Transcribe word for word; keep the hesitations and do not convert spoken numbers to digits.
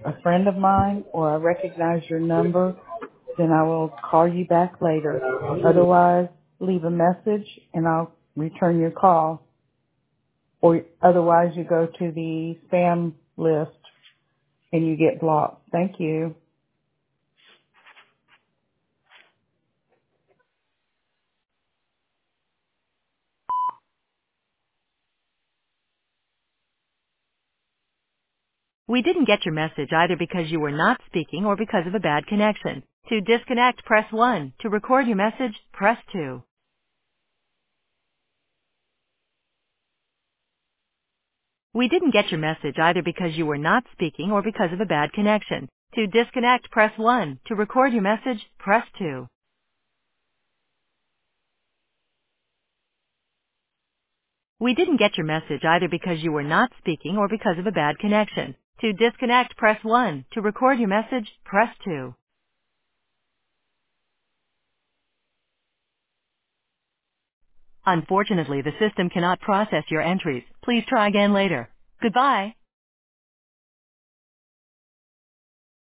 a friend of mine or I recognize your number, then I will call you back later. Otherwise, leave a message and I'll return your call. Or otherwise, you go to the spam list and you get blocked. Thank you. We didn't get your message either because you were not speaking or because of a bad connection. To disconnect, press one. To record your message, press two. We didn't get your message either because you were not speaking or because of a bad connection. To disconnect, press one. To record your message, press two. We didn't get your message either because you were not speaking or because of a bad connection. To disconnect, press one. To record your message, press two. Unfortunately, the system cannot process your entries. Please try again later. Goodbye.